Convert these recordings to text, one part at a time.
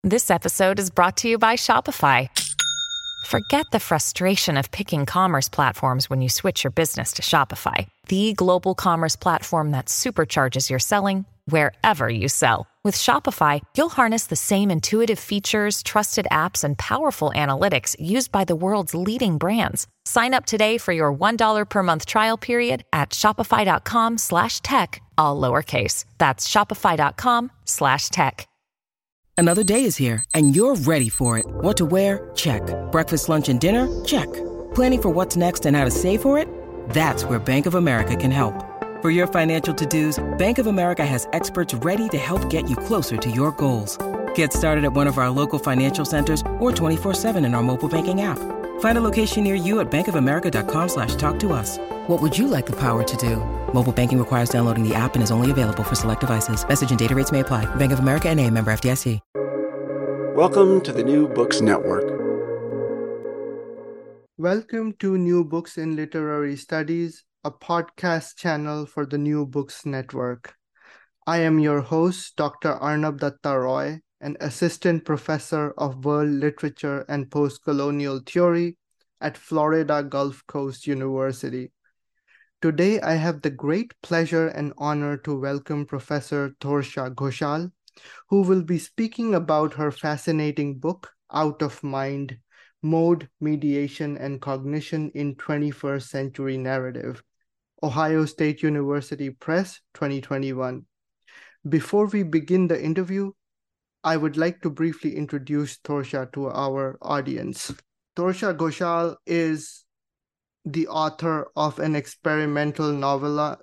This episode is brought to you by Shopify. Forget the frustration of picking commerce platforms when you switch your business to Shopify, the global commerce platform that supercharges your selling wherever you sell. With Shopify, you'll harness the same intuitive features, trusted apps, and powerful analytics used by the world's leading brands. Sign up today for your $1 per month trial period at shopify.com/tech, all lowercase. That's shopify.com/tech. Another day is here, and you're ready for it. What to wear? Check. Breakfast, lunch, and dinner? Check. Planning for what's next and how to save for it? That's where Bank of America can help. For your financial to-dos, Bank of America has experts ready to help get you closer to your goals. Get started at one of our local financial centers or 24/7 in our mobile banking app. Find a location near you at bankofamerica.com/talktous. What would you like the power to do? Mobile banking requires downloading the app and is only available for select devices. Message and data rates may apply. Bank of America N.A., member FDIC. Welcome to the New Books Network. Welcome to New Books in Literary Studies, a podcast channel for the New Books Network. I am your host, Dr. Arnab Datta Roy, an assistant professor of world literature and post-colonial theory at Florida Gulf Coast University. Today, I have the great pleasure and honor to welcome Professor Thorsha Ghoshal, who will be speaking about her fascinating book, Out of Mind: Mode, Mediation, and Cognition in 21st Century Narrative, Ohio State University Press, 2021. Before we begin the interview, I would like to briefly introduce Thorsha to our audience. Thorsha Ghoshal is the author of an experimental novella,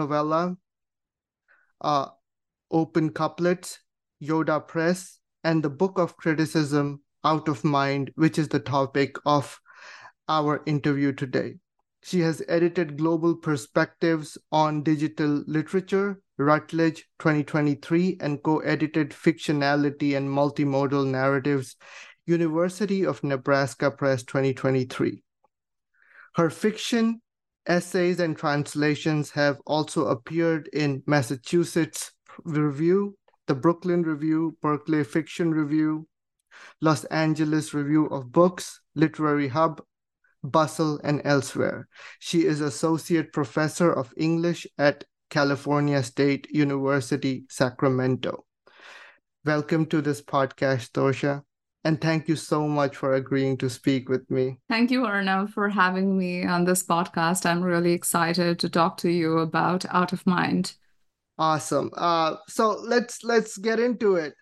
Open Couplets, Yoda Press, and the book of criticism, Out of Mind, which is the topic of our interview today. She has edited Global Perspectives on Digital Literature, Routledge 2023, and co-edited Fictionality and Multimodal Narratives, University of Nebraska Press 2023. Her fiction, essays, and translations have also appeared in Massachusetts Review, the Brooklyn Review, Berkeley Fiction Review, Los Angeles Review of Books, Literary Hub, Bustle, and elsewhere. She is Associate Professor of English at California State University, Sacramento. Welcome to this podcast, Thorsha. And thank you so much for agreeing to speak with me. Thank you, Arnav, for having me on this podcast. I'm really excited to talk to you about Out of Mind. Awesome. So let's get into it.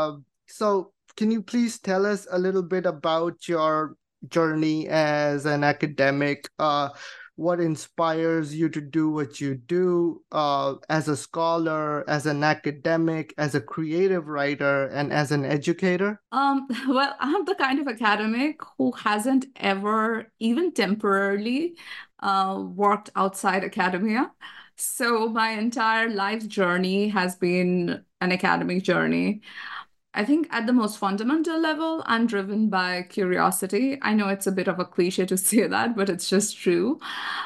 So can you please tell us a little bit about your journey as an academic? What inspires you to do what you do as a scholar, as an academic, as a creative writer, and as an educator? Well, I'm the kind of academic who hasn't ever, even temporarily, worked outside academia. So my entire life journey has been an academic journey. I think at the most fundamental level, I'm driven by curiosity. I know it's a bit of a cliche to say that, but it's just true.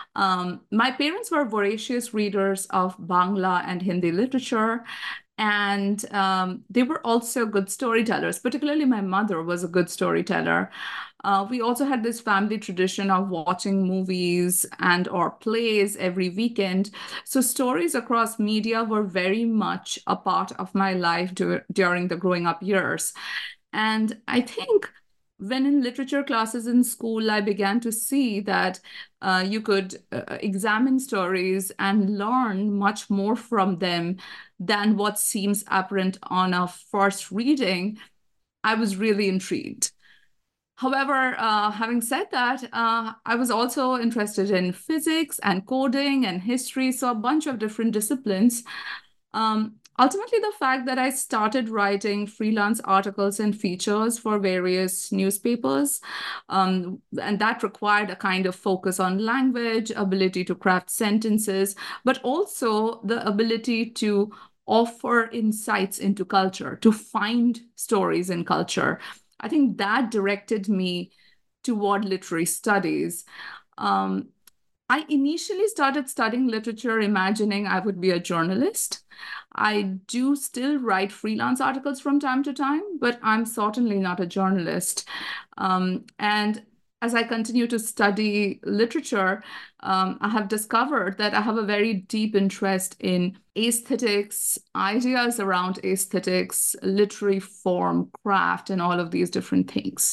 My parents were voracious readers of Bangla and Hindi literature, and they were also good storytellers. Particularly, my mother was a good storyteller. We also had this family tradition of watching movies and or plays every weekend. So stories across media were very much a part of my life during the growing up years. And I think when in literature classes in school, I began to see that you could examine stories and learn much more from them than what seems apparent on a first reading. I was really intrigued. However, having said that, I was also interested in physics and coding and history, so a bunch of different disciplines. Ultimately, the fact that I started writing freelance articles and features for various newspapers, and that required a kind of focus on language, ability to craft sentences, but also the ability to offer insights into culture, to find stories in culture. I think that directed me toward literary studies. I initially started studying literature imagining I would be a journalist. I do still write freelance articles from time to time, but I'm certainly not a journalist. And as I continue to study literature, I have discovered that I have a very deep interest in aesthetics, ideas around aesthetics, literary form, craft, and all of these different things.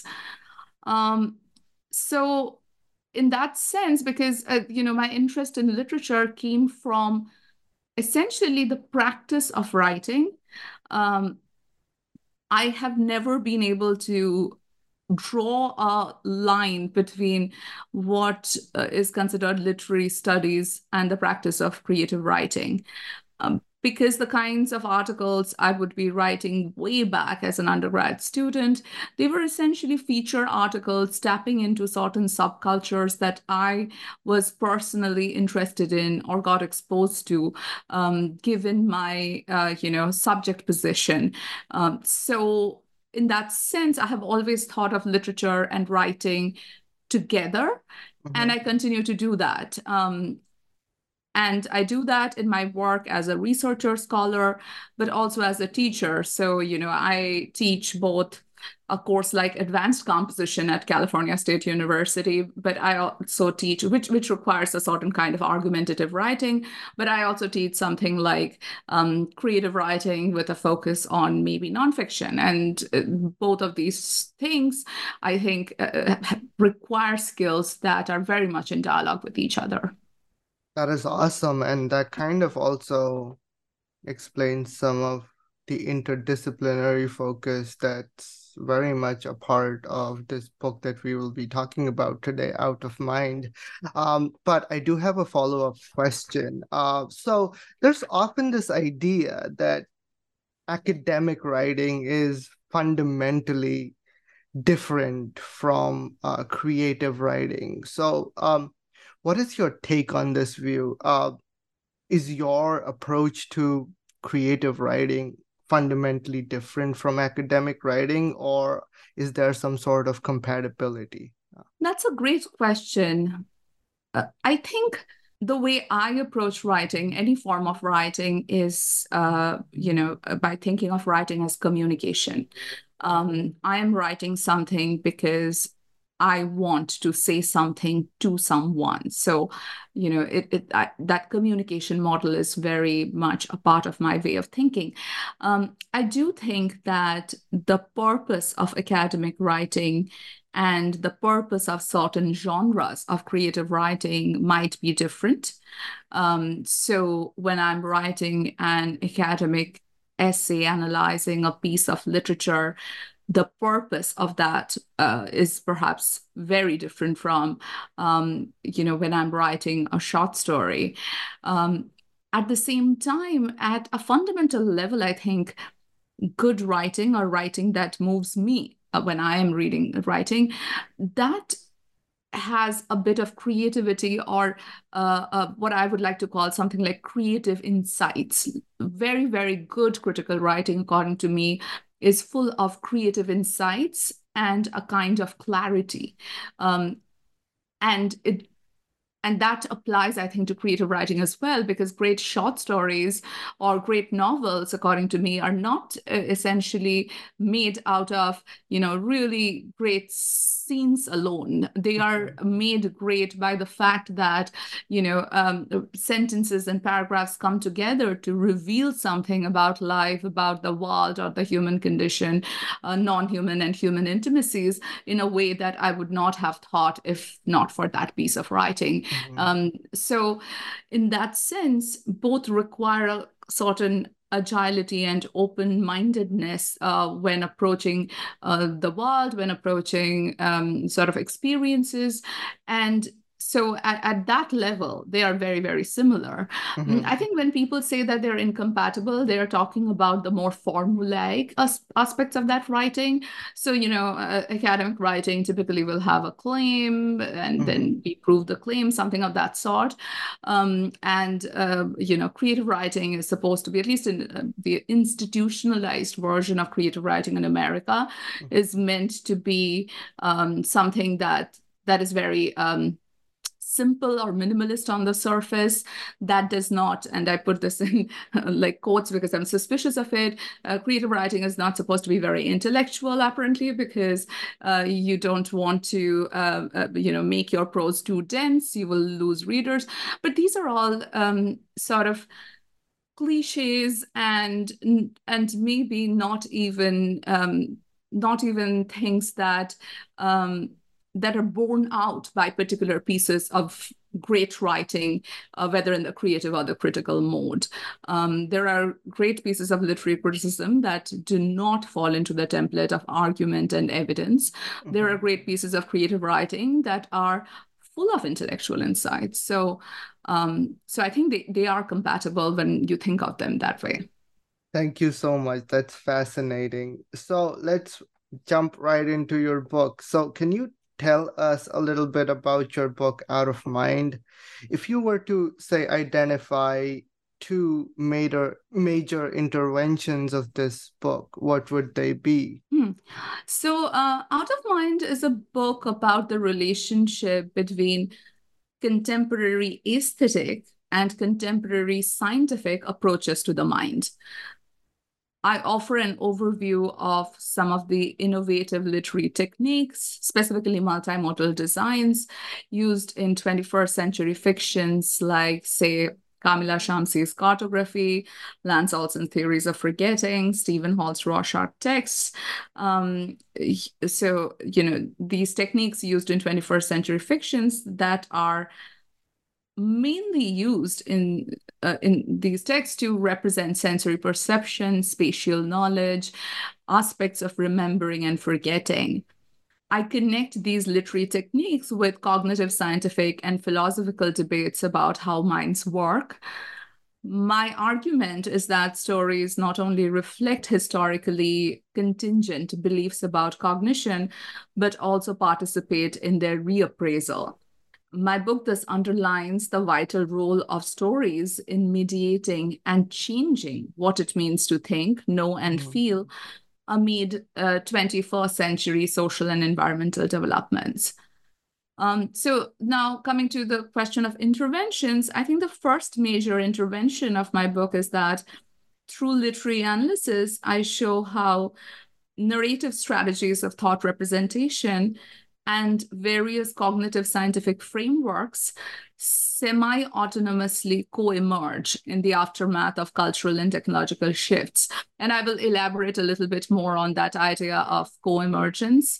So in that sense, because my interest in literature came from essentially the practice of writing, um, I have never been able to draw a line between what is considered literary studies and the practice of creative writing. Because the kinds of articles I would be writing way back as an undergrad student, they were essentially feature articles tapping into certain subcultures that I was personally interested in or got exposed to, given my, subject position. So in that sense, I have always thought of literature and writing together, and I continue to do that. And I do that in my work as a researcher, scholar, but also as a teacher. So, I teach both a course like advanced composition at California State University, but I also teach, which requires a certain kind of argumentative writing, but I also teach something like creative writing with a focus on maybe nonfiction. And both of these things, I think, require skills that are very much in dialogue with each other. That is awesome. And that kind of also explains some of the interdisciplinary focus that's very much a part of this book that we will be talking about today, Out of Mind. But I do have a follow-up question. So there's often this idea that academic writing is fundamentally different from creative writing. So what is your take on this view? Is your approach to creative writing fundamentally different from academic writing, or is there some sort of compatibility? That's a great question. I think the way I approach writing, any form of writing, is, by thinking of writing as communication. I am writing something because I want to say something to someone. So, that communication model is very much a part of my way of thinking. I do think that the purpose of academic writing and the purpose of certain genres of creative writing might be different. So when I'm writing an academic essay analyzing a piece of literature, the purpose of that is perhaps very different from, when I'm writing a short story. At the same time, at a fundamental level, I think good writing or writing that moves me when I am writing, that has a bit of creativity or what I would like to call something like creative insights. Very, very good critical writing, according to me, is full of creative insights and a kind of clarity. And that applies, I think, to creative writing as well, because great short stories or great novels, according to me, are not essentially made out of, really great scenes alone. They are made great by the fact that, sentences and paragraphs come together to reveal something about life, about the world or the human condition, non-human and human intimacies in a way that I would not have thought if not for that piece of writing. So in that sense, both require a certain agility and open-mindedness when approaching the world, when approaching sort of experiences. And so at that level, they are very, very similar. I think when people say that they're incompatible, they're talking about the more formulaic aspects of that writing. So, academic writing typically will have a claim and then we prove the claim, something of that sort. Creative writing is supposed to be, at least in the institutionalized version of creative writing in America, is meant to be something that is very simple or minimalist on the surface. That does not, and I put this in like quotes because I'm suspicious of it, creative writing is not supposed to be very intellectual, apparently, because you don't want to, make your prose too dense. You will lose readers. But these are all sort of cliches and maybe not even things that that are borne out by particular pieces of great writing, whether in the creative or the critical mode. There are great pieces of literary criticism that do not fall into the template of argument and evidence. Mm-hmm. There are great pieces of creative writing that are full of intellectual insights. So I think they are compatible when you think of them that way. Thank you so much. That's fascinating. So let's jump right into your book. So can you tell us a little bit about your book, Out of Mind? If you were to, say, identify two major interventions of this book, what would they be? So Out of Mind is a book about the relationship between contemporary aesthetic and contemporary scientific approaches to the mind. I offer an overview of some of the innovative literary techniques, specifically multimodal designs, used in 21st century fictions like, say, Kamila Shamsi's cartography, Lance Olson's theories of forgetting, Stephen Hall's Rorschach texts. So, these techniques used in 21st century fictions that are mainly used in these texts to represent sensory perception, spatial knowledge, aspects of remembering and forgetting. I connect these literary techniques with cognitive, scientific, and philosophical debates about how minds work. My argument is that stories not only reflect historically contingent beliefs about cognition, but also participate in their reappraisal. My book thus underlines the vital role of stories in mediating and changing what it means to think, know, and feel amid 21st century social and environmental developments. So now coming to the question of interventions, I think the first major intervention of my book is that through literary analysis, I show how narrative strategies of thought representation and various cognitive scientific frameworks semi-autonomously co-emerge in the aftermath of cultural and technological shifts. And I will elaborate a little bit more on that idea of co-emergence.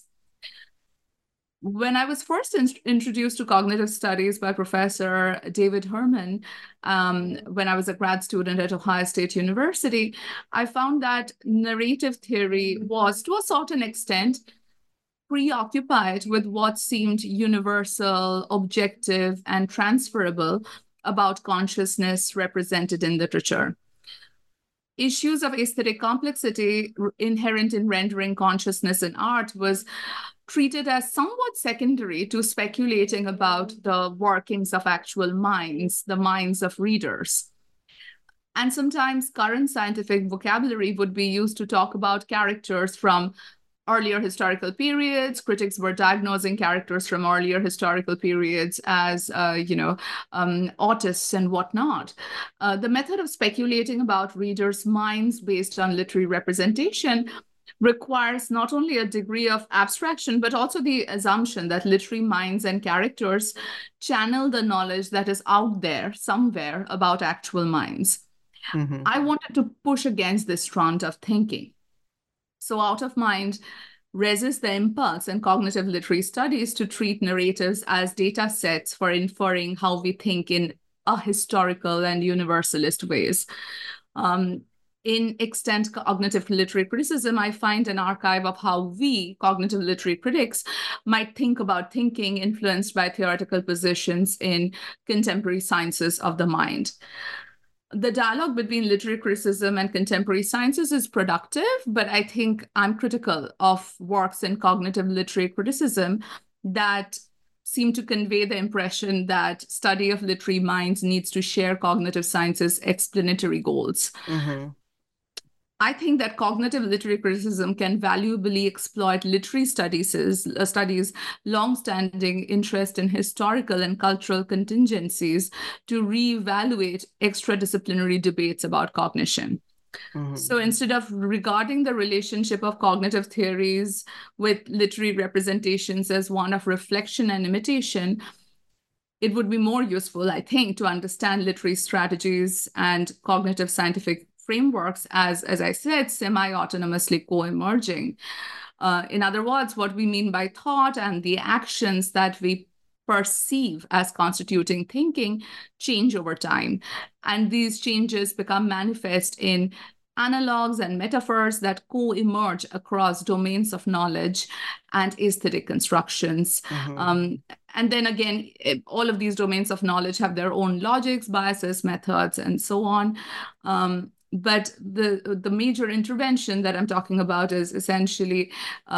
When I was first introduced to cognitive studies by Professor David Herman, when I was a grad student at Ohio State University, I found that narrative theory was, to a certain extent, preoccupied with what seemed universal, objective, and transferable about consciousness represented in literature. Issues of aesthetic complexity inherent in rendering consciousness in art was treated as somewhat secondary to speculating about the workings of actual minds, the minds of readers. And sometimes current scientific vocabulary would be used to talk about characters from earlier historical periods. Critics were diagnosing characters from earlier historical periods as, autists and whatnot. The method of speculating about readers' minds based on literary representation requires not only a degree of abstraction, but also the assumption that literary minds and characters channel the knowledge that is out there somewhere about actual minds. Mm-hmm. I wanted to push against this strand of thinking. So Out of Mind resists the impulse in cognitive literary studies to treat narratives as data sets for inferring how we think in a historical and universalist ways. In extant cognitive literary criticism, I find an archive of how we, cognitive literary critics, might think about thinking influenced by theoretical positions in contemporary sciences of the mind. The dialogue between literary criticism and contemporary sciences is productive, but I think I'm critical of works in cognitive literary criticism that seem to convey the impression that study of literary minds needs to share cognitive sciences' explanatory goals. Mm-hmm. I think that cognitive literary criticism can valuably exploit literary studies' long-standing interest in historical and cultural contingencies to reevaluate extradisciplinary debates about cognition. So instead of regarding the relationship of cognitive theories with literary representations as one of reflection and imitation, it would be more useful, I think, to understand literary strategies and cognitive scientific frameworks as I said, semi-autonomously co-emerging. In other words, what we mean by thought and the actions that we perceive as constituting thinking change over time. And these changes become manifest in analogs and metaphors that co-emerge across domains of knowledge and aesthetic constructions. And then again, all of these domains of knowledge have their own logics, biases, methods, and so on. But the major intervention that I'm talking about is essentially,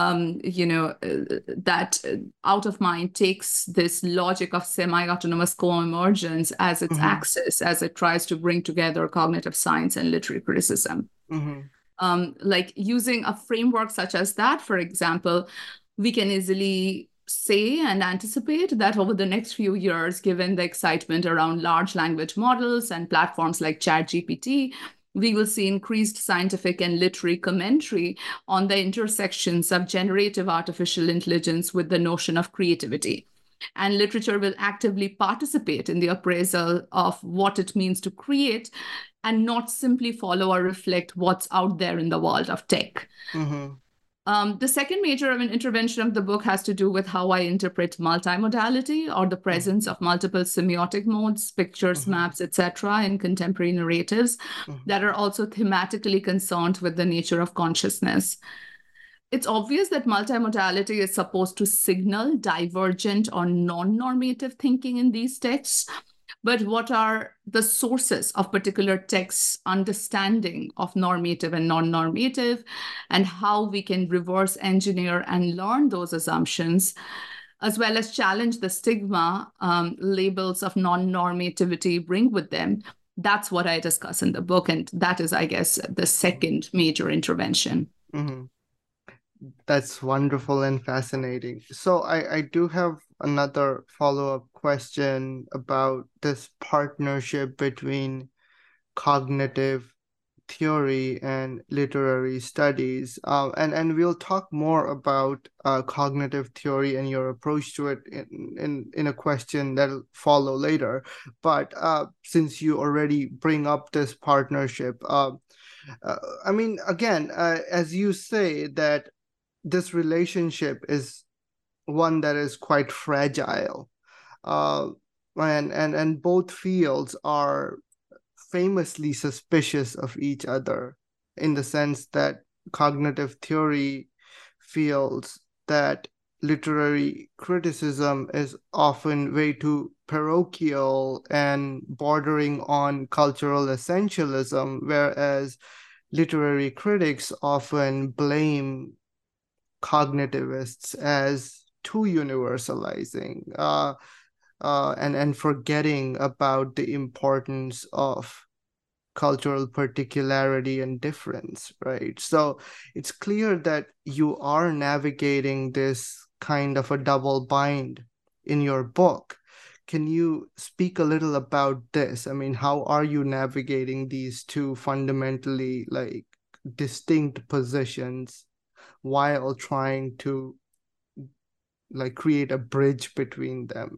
that Out of Mind takes this logic of semi-autonomous co-emergence as its axis, as it tries to bring together cognitive science and literary criticism. Like using a framework such as that, for example, we can easily say and anticipate that over the next few years, given the excitement around large language models and platforms like ChatGPT, we will see increased scientific and literary commentary on the intersections of generative artificial intelligence with the notion of creativity. And literature will actively participate in the appraisal of what it means to create and not simply follow or reflect what's out there in the world of tech. The second major intervention of the book has to do with how I interpret multimodality, or the presence of multiple semiotic modes, pictures, maps, etc., in contemporary narratives that are also thematically concerned with the nature of consciousness. It's obvious that multimodality is supposed to signal divergent or non-normative thinking in these texts. But what are the sources of particular texts' understanding of normative and non-normative, and how we can reverse engineer and learn those assumptions, as well as challenge the stigma labels of non-normativity bring with them? That's what I discuss in the book. And that is, I guess, the second major intervention. That's wonderful and fascinating. So I do have another follow-up question about this partnership between cognitive theory and literary studies. And we'll talk more about cognitive theory and your approach to it in a question that'll follow later. But since you already bring up this partnership, I mean, again, as you say, that this relationship is one that is quite fragile, and both fields are famously suspicious of each other, in the sense that cognitive theory feels that literary criticism is often way too parochial and bordering on cultural essentialism, whereas literary critics often blame cognitivists as too universalizing, and forgetting about the importance of cultural particularity and difference, right? So it's clear that you are navigating this kind of a double bind in your book. Can you speak a little about this? I mean, how are you navigating these two fundamentally distinct positions while trying to create a bridge between them,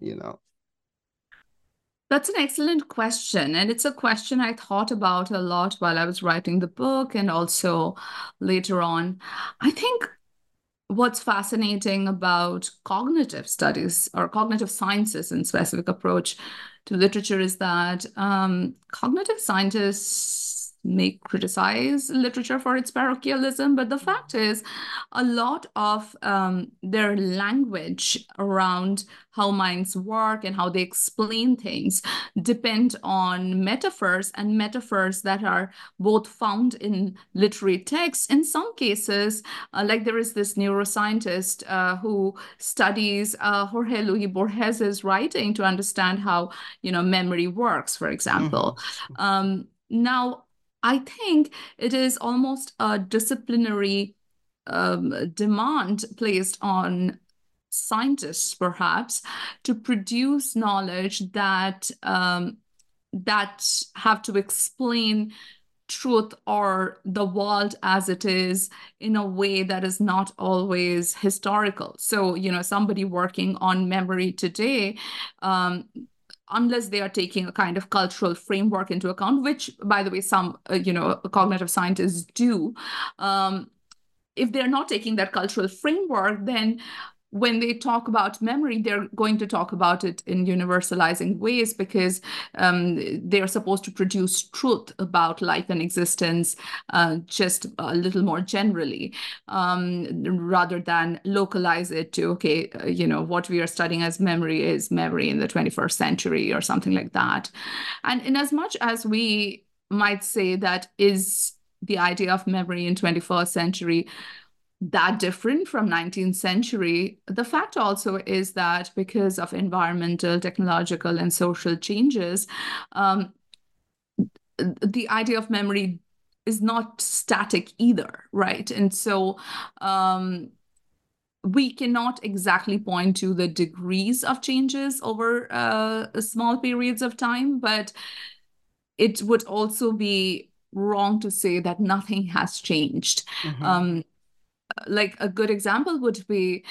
That's an excellent question. And it's a question I thought about a lot while I was writing the book and also later on. I think what's fascinating about cognitive studies or cognitive sciences in specific approach to literature is that cognitive scientists may criticize literature for its parochialism, but the fact is a lot of their language around how minds work and how they explain things depend on metaphors, and metaphors that are both found in literary texts. In some cases, like there is this neuroscientist who studies Jorge Luis Borges's writing to understand how, memory works, for example. Now, I think it is almost a disciplinary demand placed on scientists, perhaps, to produce knowledge that have to explain truth or the world as it is in a way that is not always historical. So, somebody working on memory today, unless they are taking a kind of cultural framework into account, which, by the way, some, cognitive scientists do, if they're not taking that cultural framework, then when they talk about memory, they're going to talk about it in universalizing ways because they're supposed to produce truth about life and existence just a little more generally, rather than localize it to, okay, what we are studying as memory is memory in the 21st century or something like that. And in as much as we might say that is the idea of memory in 21st century that different from 19th century, the fact also is that because of environmental, technological, and social changes, the idea of memory is not static either, right? And so we cannot exactly point to the degrees of changes over small periods of time, but it would also be wrong to say that nothing has changed. Like a good example would be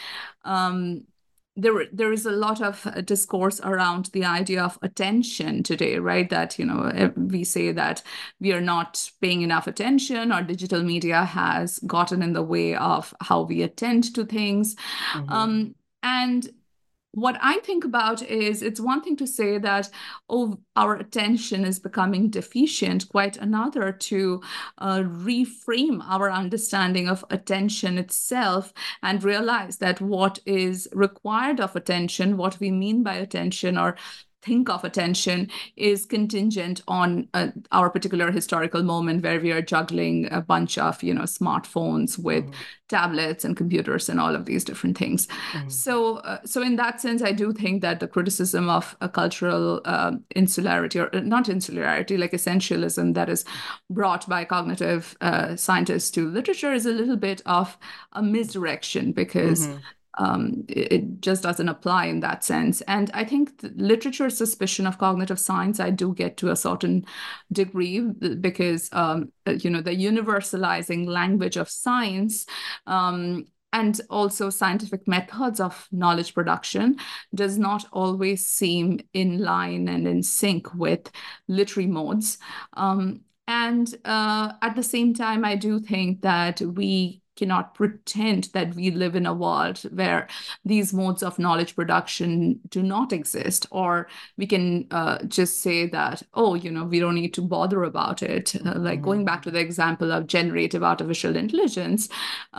there is a lot of discourse around the idea of attention today, right? That, we say that we are not paying enough attention, or digital media has gotten in the way of how we attend to things. And what I think about is it's one thing to say that, our attention is becoming deficient, quite another to reframe our understanding of attention itself and realize that what is required of attention, what we mean by attention or think of attention, is contingent on our particular historical moment where we are juggling a bunch of, smartphones with tablets and computers and all of these different things. So in that sense, I do think that the criticism of a cultural insularity, or not insularity, like essentialism that is brought by cognitive scientists to literature is a little bit of a misdirection because it just doesn't apply in that sense. And I think literature's suspicion of cognitive science, I do get to a certain degree because, the universalizing language of science and also scientific methods of knowledge production does not always seem in line and in sync with literary modes. And at the same time, I do think that we cannot pretend that we live in a world where these modes of knowledge production do not exist, or we can just say that, we don't need to bother about it. Like going back to the example of generative artificial intelligence,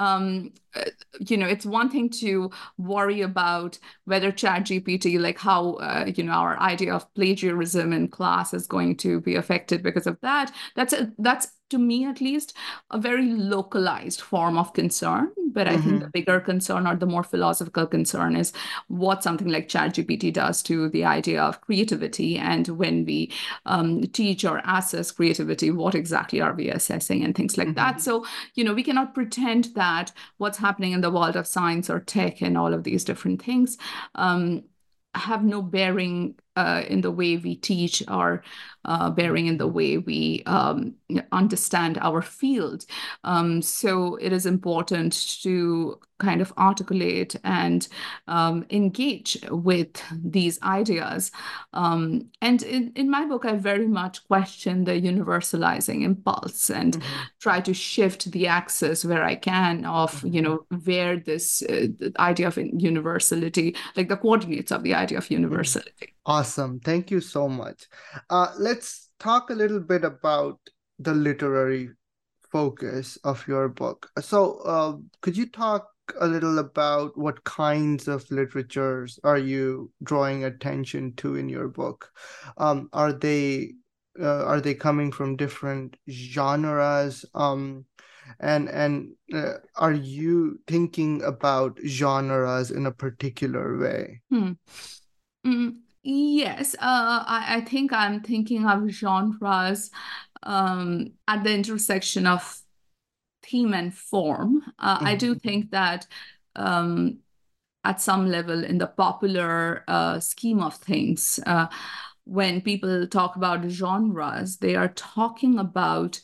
it's one thing to worry about whether ChatGPT, like how, our idea of plagiarism in class is going to be affected because of that. That's to me, at least, a very localized form of concern. But I think the bigger concern, or the more philosophical concern, is what something like ChatGPT does to the idea of creativity. And when we teach or assess creativity, what exactly are we assessing and things like that. So, we cannot pretend that what's happening in the world of science or tech and all of these different things have no bearing in the way we teach, or bearing in the way we understand our field. So it is important to kind of articulate and engage with these ideas. And in my book, I very much question the universalizing impulse and try to shift the axis where I can of, where this the idea of universality, like the coordinates of the idea of universality. Awesome. Thank you so much. Let's talk a little bit about the literary focus of your book. So could you talk a little about what kinds of literatures are you drawing attention to in your book? Are they coming from different genres? And are you thinking about genres in a particular way? Yes, I think I'm thinking of genres at the intersection of theme and form. I do think that at some level in the popular scheme of things, when people talk about genres, they are talking about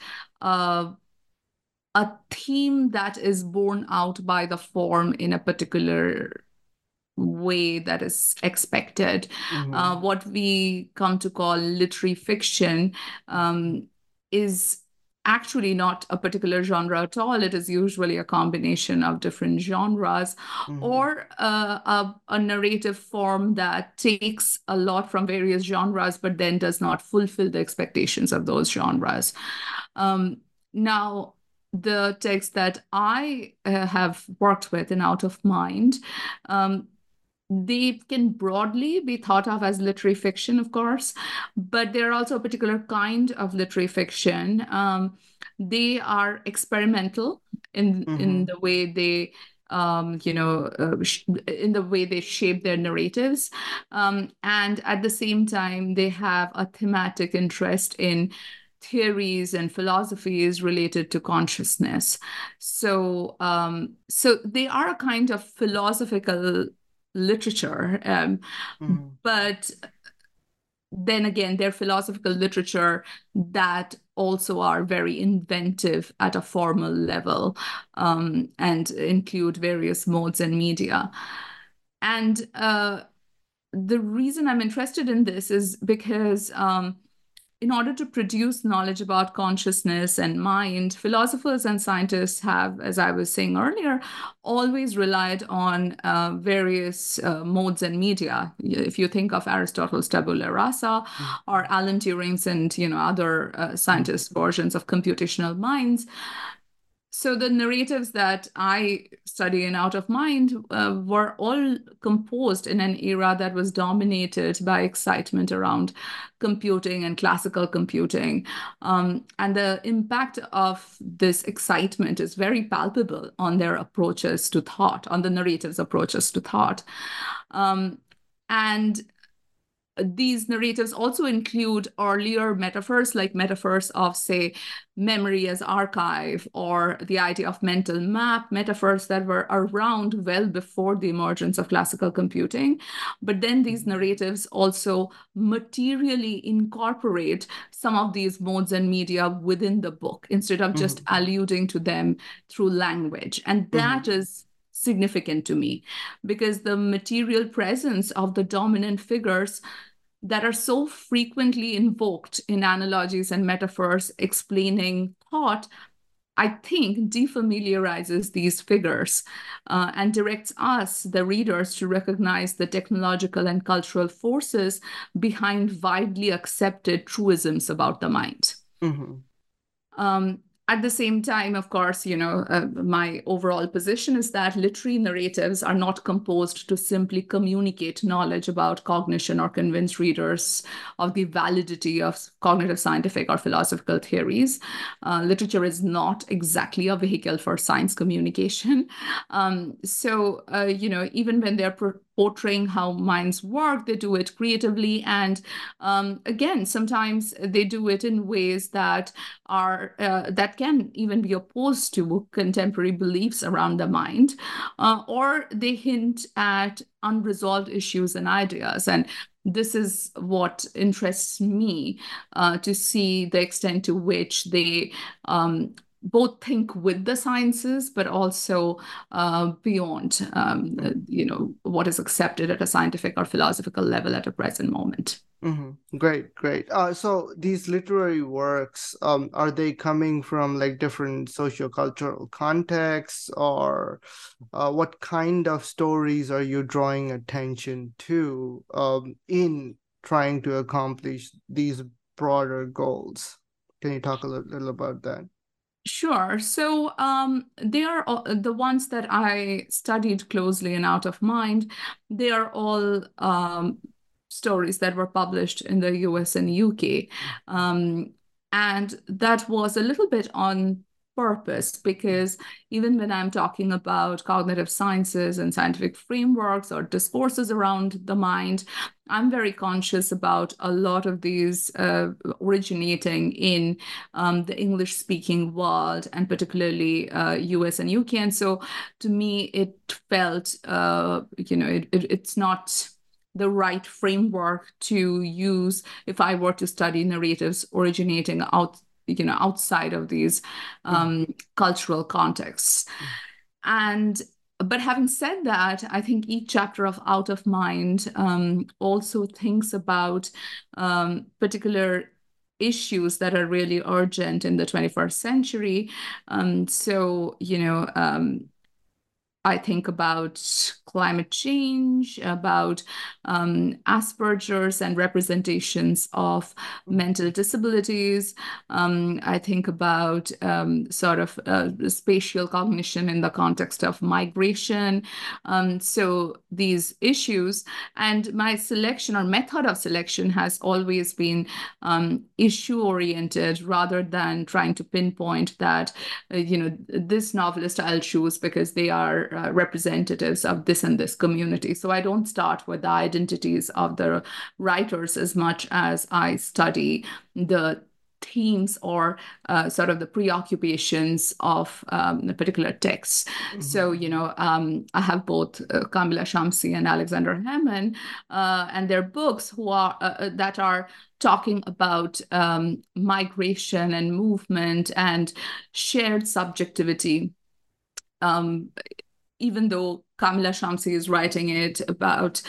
a theme that is borne out by the form in a particular way that is expected. What we come to call literary fiction is actually not a particular genre at all. It is usually a combination of different genres or a narrative form that takes a lot from various genres, but then does not fulfill the expectations of those genres. Now, the text that I have worked with in Out of Mind, they can broadly be thought of as literary fiction, of course, but they're also a particular kind of literary fiction. They are experimental in the way they in the way they shape their narratives. And at the same time, they have a thematic interest in theories and philosophies related to consciousness. So they are a kind of philosophical literature, but then again, they're philosophical literature that also are very inventive at a formal level, and include various modes and media. And the reason I'm interested in this is because in order to produce knowledge about consciousness and mind, philosophers and scientists have, as I was saying earlier, always relied on various modes and media. If you think of Aristotle's tabula rasa or Alan Turing's and other scientists' versions of computational minds. So the narratives that I study in Out of Mind were all composed in an era that was dominated by excitement around computing and classical computing. And the impact of this excitement is very palpable on their approaches to thought, on the narratives' approaches to thought. And these narratives also include earlier metaphors, like metaphors of, say, memory as archive, or the idea of mental map, metaphors that were around well before the emergence of classical computing. But then these narratives also materially incorporate some of these modes and media within the book, instead of just alluding to them through language. And that is significant to me, because the material presence of the dominant figures that are so frequently invoked in analogies and metaphors explaining thought, I think defamiliarizes these figures and directs us, the readers, to recognize the technological and cultural forces behind widely accepted truisms about the mind. At the same time, of course, my overall position is that literary narratives are not composed to simply communicate knowledge about cognition or convince readers of the validity of cognitive, scientific, or philosophical theories. Literature is not exactly a vehicle for science communication. So, even when they're portraying how minds work, they do it creatively. And again, sometimes they do it in ways that are that can even be opposed to contemporary beliefs around the mind, or they hint at unresolved issues and ideas. And this is what interests me, to see the extent to which they both think with the sciences, but also beyond, what is accepted at a scientific or philosophical level at a present moment. Great. So these literary works, are they coming from like different sociocultural contexts, or what kind of stories are you drawing attention to in trying to accomplish these broader goals? Can you talk a little about that? Sure. So they are the ones that I studied closely in Out of Mind. They are all stories that were published in the US and UK. And that was a little bit on purpose, because even when I'm talking about cognitive sciences and scientific frameworks or discourses around the mind, I'm very conscious about a lot of these originating in the English-speaking world, and particularly US and UK. And so to me, it felt, it's not the right framework to use if I were to study narratives originating outside of these cultural contexts. But having said that, I think each chapter of Out of Mind also thinks about particular issues that are really urgent in the 21st century. I think about climate change, about Asperger's and representations of mental disabilities. I think about spatial cognition in the context of migration. So these issues, and my selection or method of selection has always been issue-oriented rather than trying to pinpoint that, this novelist I'll choose because they are representatives of this and this community. So I don't start with the identities of the writers as much as I study the themes or the preoccupations of particular texts. Mm-hmm. So, I have both Kamila Shamsie and Alexander Hammond and their books that are talking about migration and movement and shared subjectivity. Even though Kamila Shamsie is writing it about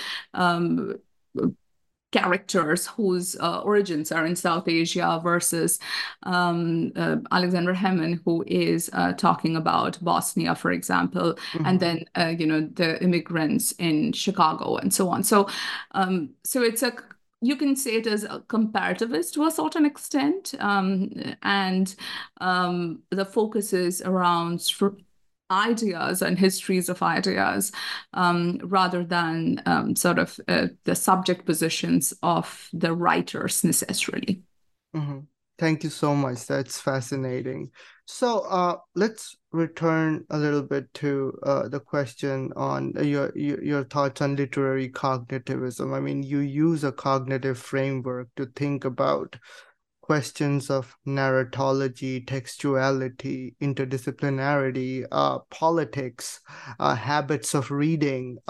characters whose origins are in South Asia versus Alexander Hammond, who is talking about Bosnia, for example, mm-hmm. and then, the immigrants in Chicago and so on. So it's you can say it as a comparativist to a certain extent, and the focus is around ideas and histories of ideas rather than the subject positions of the writers necessarily. Mm-hmm. Thank you so much. That's fascinating. So let's return a little bit to the question on your thoughts on literary cognitivism. I mean, you use a cognitive framework to think about questions of narratology, textuality, interdisciplinarity, politics, habits of reading.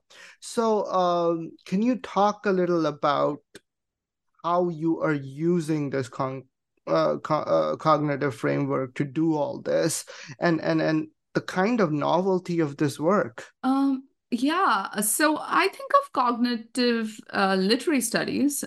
So can you talk a little about how you are using this cognitive framework to do all this, and the kind of novelty of this work? Yeah, so I think of cognitive literary studies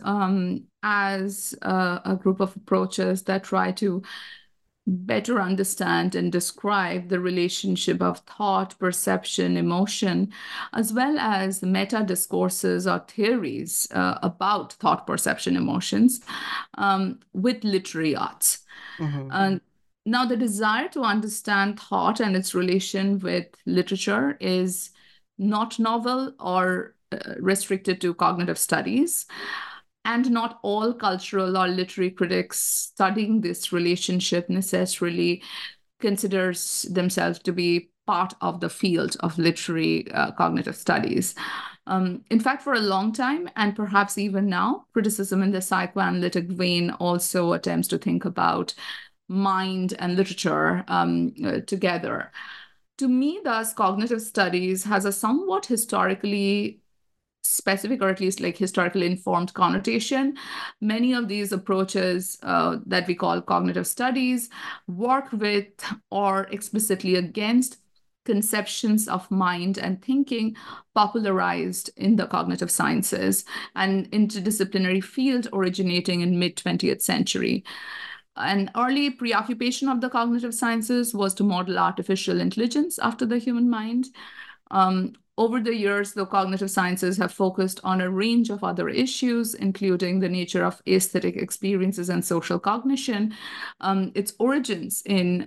as a group of approaches that try to better understand and describe the relationship of thought, perception, emotion, as well as meta discourses or theories about thought, perception, emotions with literary arts. Mm-hmm. Now, the desire to understand thought and its relation with literature is not novel or restricted to cognitive studies. And not all cultural or literary critics studying this relationship necessarily considers themselves to be part of the field of literary cognitive studies. In fact, for a long time, and perhaps even now, criticism in the psychoanalytic vein also attempts to think about mind and literature together. To me, thus, cognitive studies has a somewhat historically specific, or at least like historically informed connotation. Many of these approaches that we call cognitive studies work with or explicitly against conceptions of mind and thinking popularized in the cognitive sciences, an interdisciplinary field originating in mid-20th century. An early preoccupation of the cognitive sciences was to model artificial intelligence after the human mind. Over the years, the cognitive sciences have focused on a range of other issues, including the nature of aesthetic experiences and social cognition. Its origins in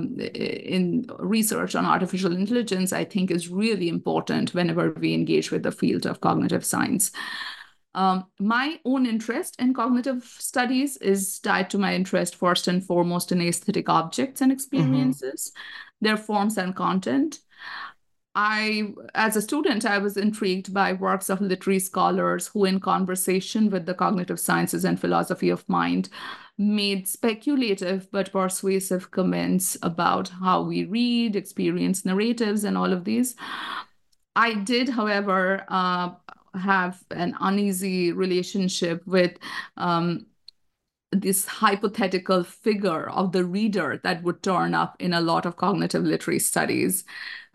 research on artificial intelligence, I think, is really important whenever we engage with the field of cognitive science. My own interest in cognitive studies is tied to my interest first and foremost in aesthetic objects and experiences, their forms and content. As a student, I was intrigued by works of literary scholars who, in conversation with the cognitive sciences and philosophy of mind, made speculative but persuasive comments about how we read, experience narratives, and all of these. I did, however, have an uneasy relationship with this hypothetical figure of the reader that would turn up in a lot of cognitive literary studies.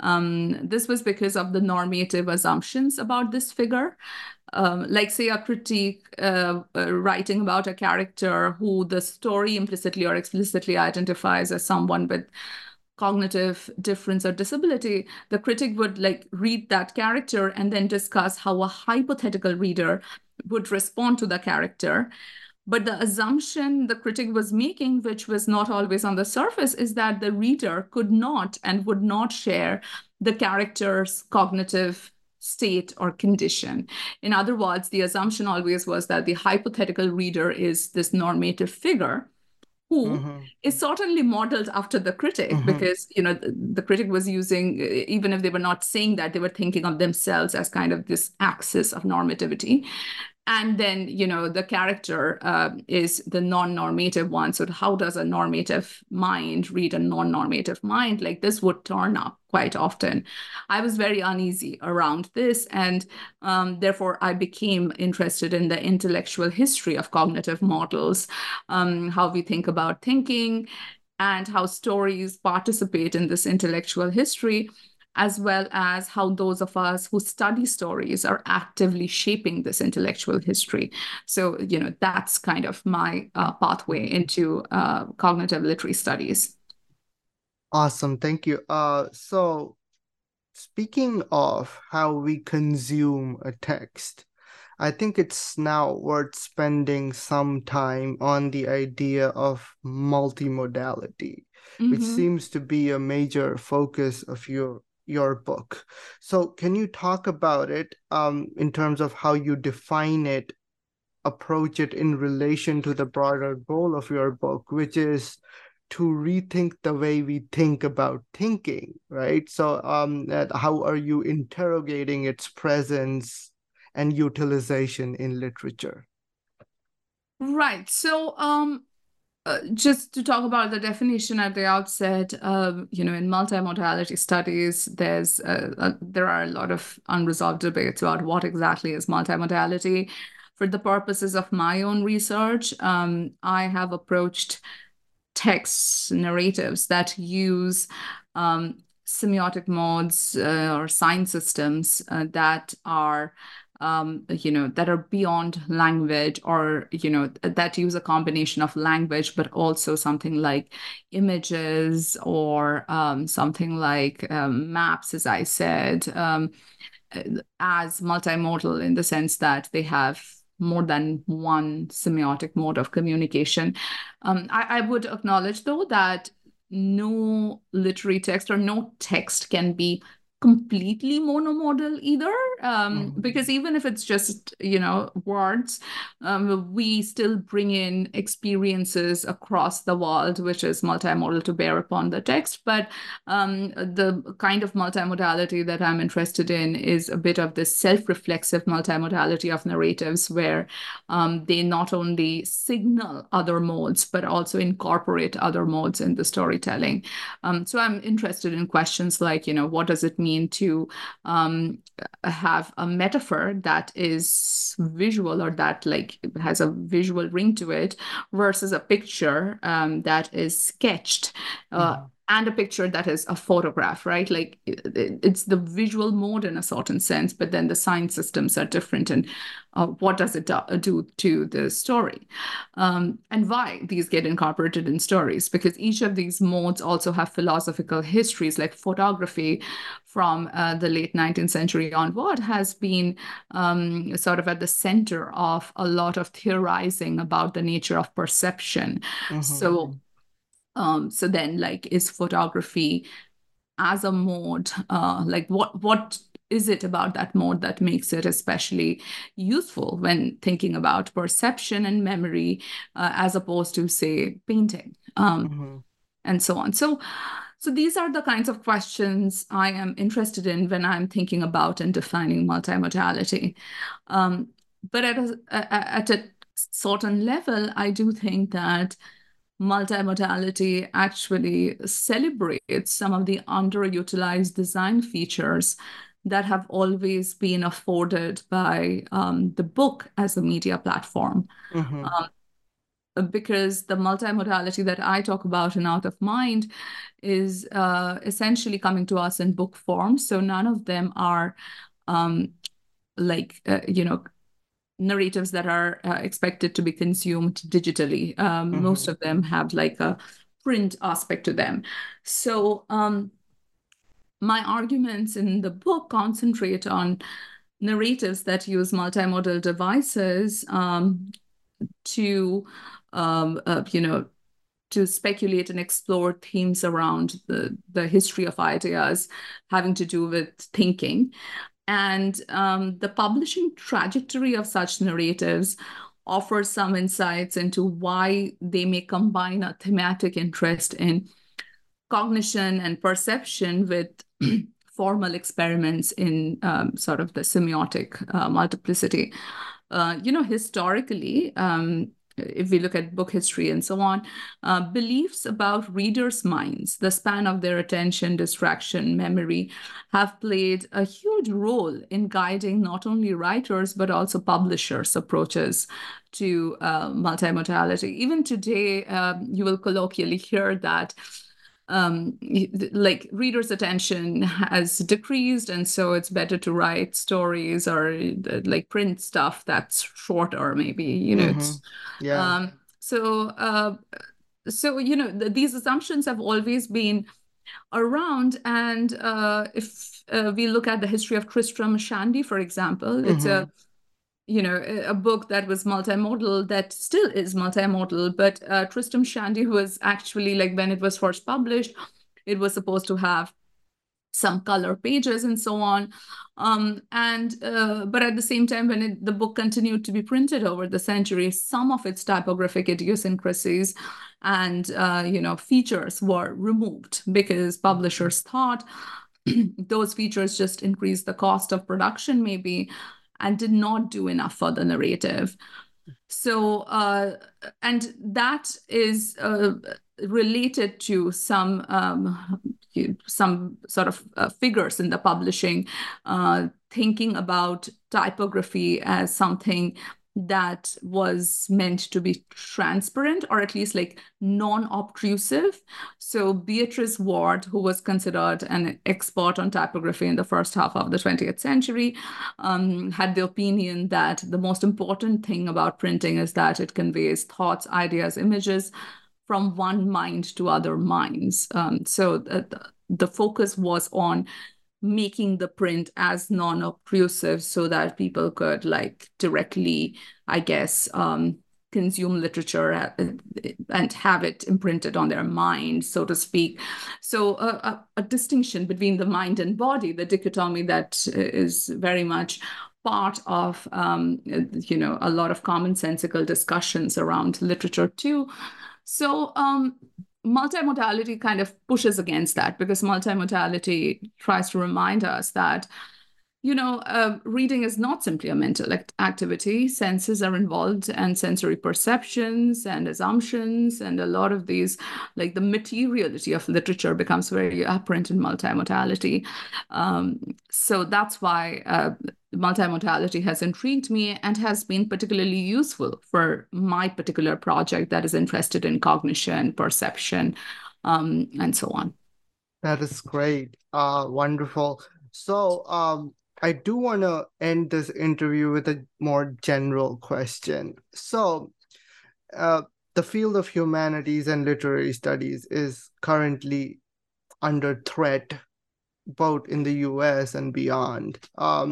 This was because of the normative assumptions about this figure. Like, say, a critique writing about a character who the story implicitly or explicitly identifies as someone with cognitive difference or disability. The critic would read that character and then discuss how a hypothetical reader would respond to the character. But the assumption the critic was making, which was not always on the surface, is that the reader could not and would not share the character's cognitive state or condition. In other words, the assumption always was that the hypothetical reader is this normative figure who is certainly modeled after the critic, because the critic was using, even if they were not saying that, they were thinking of themselves as kind of this axis of normativity. And then, the character is the non-normative one. So how does a normative mind read a non-normative mind? Like, this would turn up quite often. I was very uneasy around this. And therefore, I became interested in the intellectual history of cognitive models, how we think about thinking, and how stories participate in this intellectual history, as well as how those of us who study stories are actively shaping this intellectual history. So, that's kind of my pathway into cognitive literary studies. Awesome, thank you. So speaking of how we consume a text, I think it's now worth spending some time on the idea of multimodality, which seems to be a major focus of your book. So can you talk about it in terms of how you define it, approach it in relation to the broader goal of your book, which is to rethink the way we think about thinking, right? So how are you interrogating its presence and utilization in literature? Right. So just to talk about the definition at the outset, in multimodality studies, there are a lot of unresolved debates about what exactly is multimodality. For the purposes of my own research, I have approached text narratives that use semiotic modes or sign systems that are that are beyond language, or that use a combination of language but also something like images, or something like maps, as I said, as multimodal in the sense that they have more than one semiotic mode of communication. I would acknowledge, though, that no literary text or no text can be completely monomodal either, because even if it's just words, we still bring in experiences across the world, which is multimodal, to bear upon the text. But the kind of multimodality that I'm interested in is a bit of this self-reflexive multimodality of narratives, where they not only signal other modes but also incorporate other modes in the storytelling. So I'm interested in questions like, what does it mean to have a metaphor that is visual, or that has a visual ring to it, versus a picture that is sketched, and a picture that is a photograph, right? Like, it's the visual mode in a certain sense, but then the sign systems are different. And what does it do to the story? And why these get incorporated in stories? Because each of these modes also have philosophical histories. Like photography, from the late 19th century onward, has been sort of at the center of a lot of theorizing about the nature of perception. So then, is photography as a mode, what is it about that mode that makes it especially useful when thinking about perception and memory, as opposed to, say, painting, and so on. So these are the kinds of questions I am interested in when I'm thinking about and defining multimodality. But at a certain level, I do think that multimodality actually celebrates some of the underutilized design features that have always been afforded by the book as a media platform. Because the multimodality that I talk about in Out of Mind is essentially coming to us in book form. So none of them are narratives that are expected to be consumed digitally. Most of them have like a print aspect to them. So my arguments in the book concentrate on narratives that use multimodal devices to to speculate and explore themes around the history of ideas having to do with thinking. And the publishing trajectory of such narratives offers some insights into why they may combine a thematic interest in cognition and perception with formal experiments in sort of the semiotic multiplicity. Historically, if we look at book history and so on, beliefs about readers' minds, the span of their attention, distraction, memory, have played a huge role in guiding not only writers, but also publishers' approaches to multimodality. Even today, you will colloquially hear that like readers' attention has decreased, and so it's better to write stories or like print stuff that's shorter, maybe, these assumptions have always been around. And if we look at the history of Tristram Shandy, for example, it's a book that was multimodal, that still is multimodal, but Tristram Shandy was actually, like, when it was first published, it was supposed to have some color pages and so on. But at the same time, when the book continued to be printed over the centuries, some of its typographic idiosyncrasies and features were removed because publishers thought those features just increased the cost of production, maybe, and did not do enough for the narrative. So, and that is related to some sort of figures in the publishing, thinking about typography as something that was meant to be transparent, or at least like non-obtrusive. So Beatrice Ward, who was considered an expert on typography in the first half of the 20th century, had the opinion that the most important thing about printing is that it conveys thoughts, ideas, images from one mind to other minds. So the focus was on making the print as non-obtrusive so that people could, like, directly, I guess, consume literature and have it imprinted on their mind, so to speak. So a distinction between the mind and body, the dichotomy that is very much part of, a lot of commonsensical discussions around literature too. So multimodality kind of pushes against that, because multimodality tries to remind us that, reading is not simply a mental activity. Senses are involved, and sensory perceptions and assumptions, and a lot of these, like the materiality of literature, becomes very apparent in multimodality. So that's why multimodality has intrigued me and has been particularly useful for my particular project that is interested in cognition, perception, and so on. That is great. Wonderful. So I do want to end this interview with a more general question. So the field of humanities and literary studies is currently under threat, both in the US and beyond.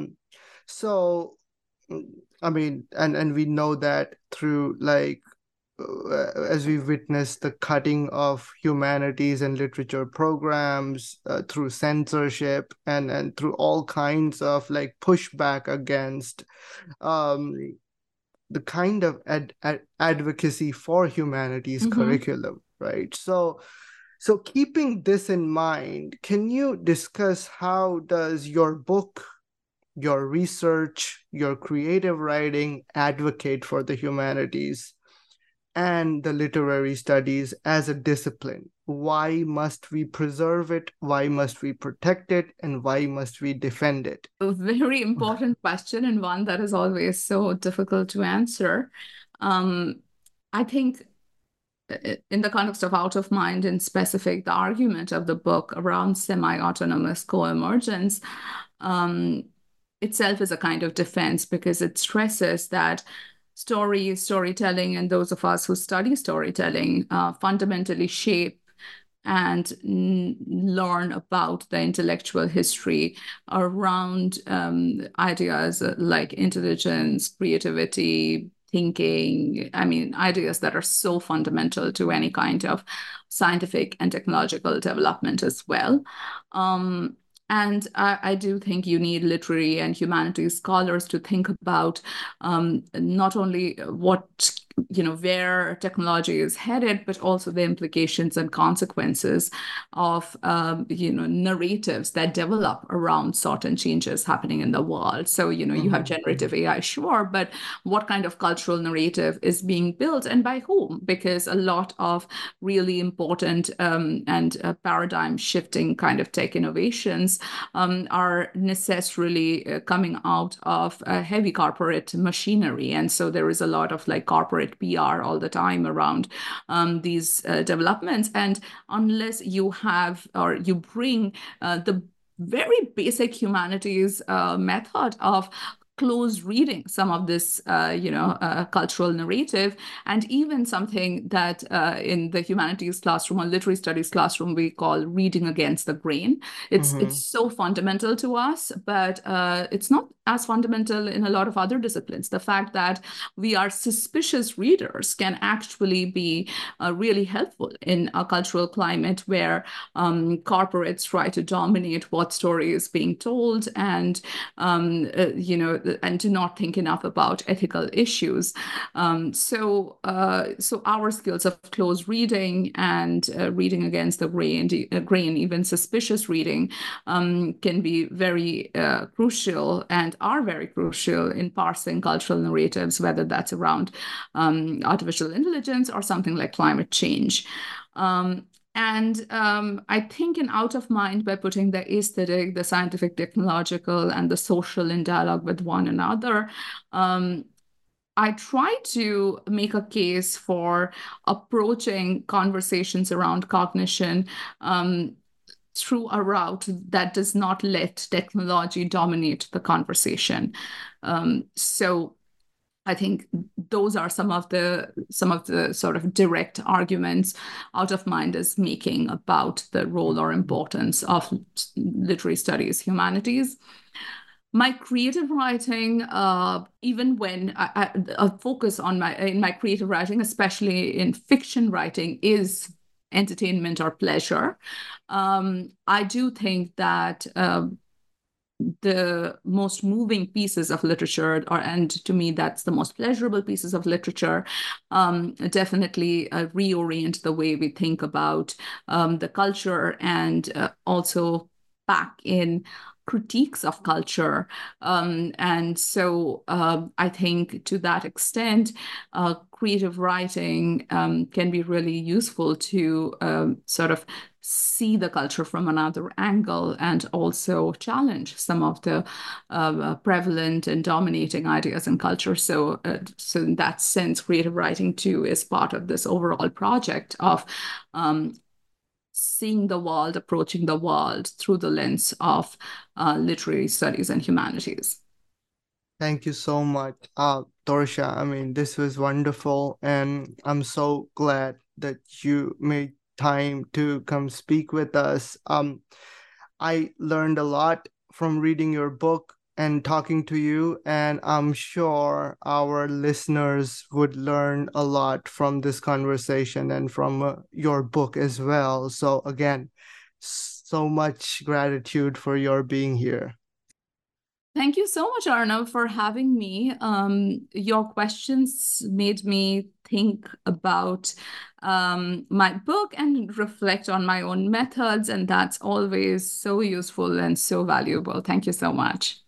So, I mean, and we know that through, like, as we've witnessed the cutting of humanities and literature programs through censorship and through all kinds of like pushback against the kind of advocacy for humanities curriculum, right? So keeping this in mind, can you discuss how does your book, your research, your creative writing advocate for the humanities and the literary studies as a discipline? Why must we preserve it? Why must we protect it? And why must we defend it? A very important question, and one that is always so difficult to answer. I think in the context of Out of Mind in specific, the argument of the book around semi-autonomous co-emergence itself is a kind of defense, because it stresses that storytelling, and those of us who study storytelling fundamentally shape and learn about the intellectual history around ideas like intelligence, creativity, thinking. I mean, ideas that are so fundamental to any kind of scientific and technological development as well. And I do think you need literary and humanities scholars to think about not only where technology is headed, but also the implications and consequences of narratives that develop around certain changes happening in the world. So you have generative AI, sure, but what kind of cultural narrative is being built, and by whom? Because a lot of really important and paradigm shifting kind of tech innovations are necessarily coming out of heavy corporate machinery. And so there is a lot of like corporate PR all the time around these developments. And unless you have, or you bring the very basic humanities method of close reading some of this, cultural narrative, and even something that in the humanities classroom or literary studies classroom we call reading against the grain. It's so fundamental to us, but it's not as fundamental in a lot of other disciplines. The fact that we are suspicious readers can actually be really helpful in a cultural climate where corporates try to dominate what story is being told, and and do not think enough about ethical issues. So our skills of close reading and reading against the grain, even suspicious reading, can be very crucial, and are very crucial in parsing cultural narratives, whether that's around artificial intelligence or something like climate change. And I think in Out of Mind, by putting the aesthetic, the scientific, technological, and the social in dialogue with one another, I try to make a case for approaching conversations around cognition through a route that does not let technology dominate the conversation. So I think those are some of the sort of direct arguments Out of Mind is making about the role or importance of literary studies, humanities. My creative writing, even when I focus on in my creative writing, especially in fiction writing, is entertainment or pleasure. I do think that the most moving pieces of literature, and to me that's the most pleasurable pieces of literature, definitely reorient the way we think about the culture, and also back in critiques of culture. And so I think to that extent, creative writing can be really useful to sort of see the culture from another angle, and also challenge some of the prevalent and dominating ideas in culture. So in that sense, creative writing too is part of this overall project of seeing the world, approaching the world through the lens of literary studies and humanities. Thank you so much, Torsha. I mean, this was wonderful, and I'm so glad that you made time to come speak with us. I learned a lot from reading your book. and talking to you, and I'm sure our listeners would learn a lot from this conversation and from your book as well. So again, so much gratitude for your being here. Thank you so much, Arnav, for having me. Your questions made me think about my book and reflect on my own methods, and that's always so useful and so valuable. Thank you so much.